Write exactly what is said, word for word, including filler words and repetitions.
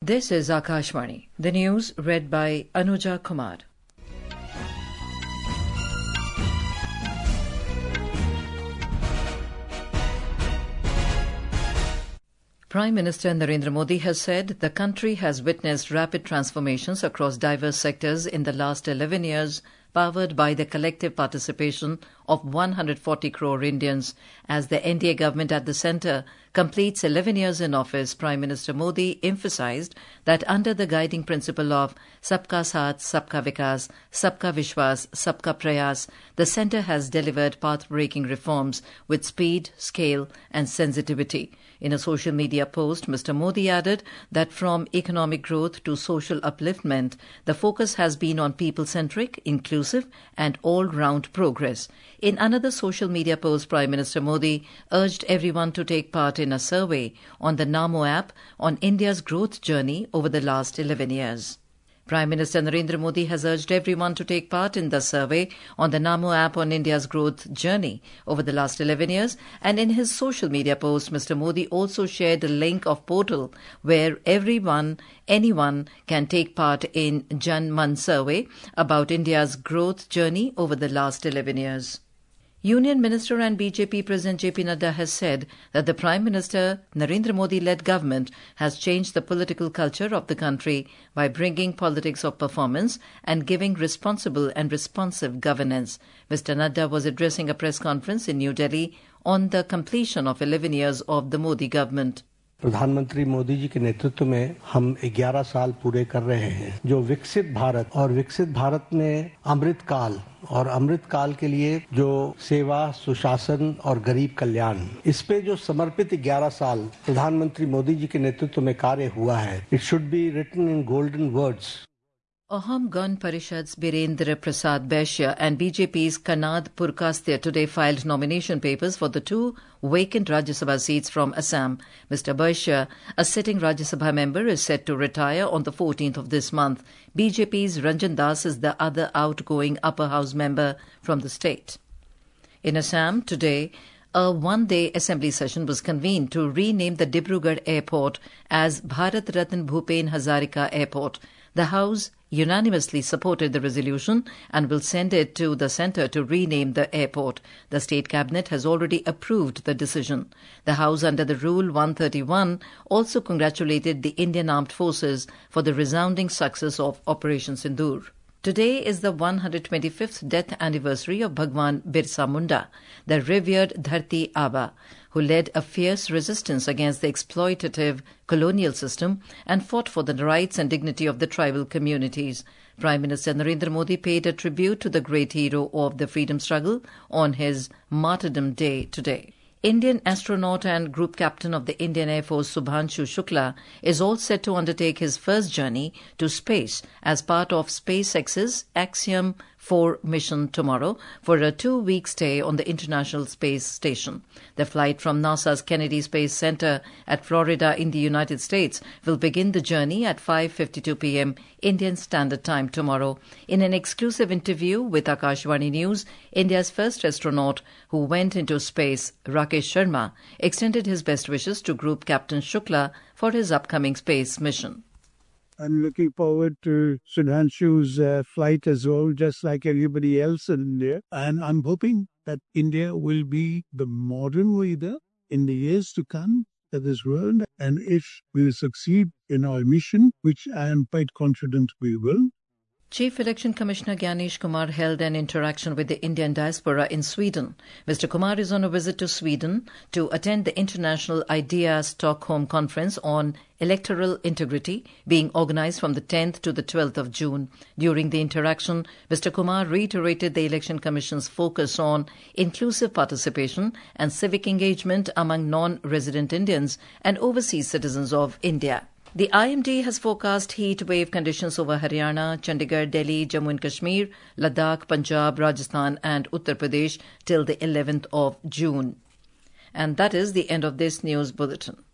This is Akashvani. The news read by Anuja Kumar. Prime Minister Narendra Modi has said the country has witnessed rapid transformations across diverse sectors in the last eleven years, powered by the collective participation of one hundred forty crore Indians. As the N D A government at the centre completes eleven years in office, Prime Minister Modi emphasised that under the guiding principle of Sabka Saath, Sabka Vikas, Sabka Vishwas, Sabka Prayas, the centre has delivered path-breaking reforms with speed, scale and sensitivity. In a social media post, Mister Modi added that from economic growth to social upliftment, the focus has been on people-centric, inclusive and all-round progress. In another social media post, Prime Minister Modi urged everyone to take part in a survey on the Namo app on India's growth journey over the last eleven years. Prime Minister Narendra Modi has urged everyone to take part in the survey on the Namo app on India's growth journey over the last eleven years, and in his social media post, Mister Modi also shared a link of portal where everyone, anyone can take part in Jan Man survey about India's growth journey over the last eleven years. Union Minister and B J P President J P Nadda has said that the Prime Minister Narendra Modi-led government has changed the political culture of the country by bringing politics of performance and giving responsible and responsive governance. Mister Nadda was addressing a press conference in New Delhi on the completion of eleven years of the Modi government. प्रधानमंत्री मोदी जी के नेतृत्व में हम ग्यारह साल पूरे कर रहे हैं जो विकसित भारत और विकसित भारत में अमृत काल और अमृत काल के लिए जो सेवा सुशासन और गरीब कल्याण इस पे जो समर्पित ग्यारह साल प्रधानमंत्री मोदी जी के नेतृत्व में कार्य हुआ है it should be written in golden words. Aham Gan Parishad's Birendra Prasad Baishya and B J P's Kanad Purkasthya today filed nomination papers for the two vacant Rajya Sabha seats from Assam. Mister Baishya, a sitting Rajya Sabha member, is set to retire on the fourteenth of this month. B J P's Ranjan Das is the other outgoing upper house member from the state. In Assam today, a one-day assembly session was convened to rename the Dibrugarh airport as Bharat Ratna Bhupen Hazarika Airport. The House unanimously supported the resolution and will send it to the centre to rename the airport. The State Cabinet has already approved the decision. The House, under the Rule one thirty-one, also congratulated the Indian Armed Forces for the resounding success of Operation Sindoor. Today is the one hundred twenty-fifth death anniversary of Bhagwan Birsa Munda, the revered Dharti Aba, who led a fierce resistance against the exploitative colonial system and fought for the rights and dignity of the tribal communities. Prime Minister Narendra Modi paid a tribute to the great hero of the freedom struggle on his Martyrdom Day today. Indian astronaut and group captain of the Indian Air Force Subhanshu Shukla is all set to undertake his first journey to space as part of SpaceX's Axiom four mission tomorrow for a two-week stay on the International Space Station. The flight from NASA's Kennedy Space Center at Florida in the United States will begin the journey at five fifty-two p.m. Indian Standard Time tomorrow. In an exclusive interview with Akashvani News, India's first astronaut who went into space, Rakesh Sharma, extended his best wishes to Group Captain Shukla for his upcoming space mission. I'm looking forward to Sudhanshu's uh, flight as well, just like everybody else in India. And I'm hoping that India will be the modern leader in the years to come of this world. And if we will succeed in our mission, which I am quite confident we will, Chief Election Commissioner Gyanesh Kumar held an interaction with the Indian diaspora in Sweden. Mister Kumar is on a visit to Sweden to attend the International IDEA Stockholm Conference on Electoral Integrity being organized from the tenth to the twelfth of June. During the interaction, Mister Kumar reiterated the Election Commission's focus on inclusive participation and civic engagement among non-resident Indians and overseas citizens of India. The I M D has forecast heat wave conditions over Haryana, Chandigarh, Delhi, Jammu and Kashmir, Ladakh, Punjab, Rajasthan and Uttar Pradesh till the eleventh of June. And that is the end of this news bulletin.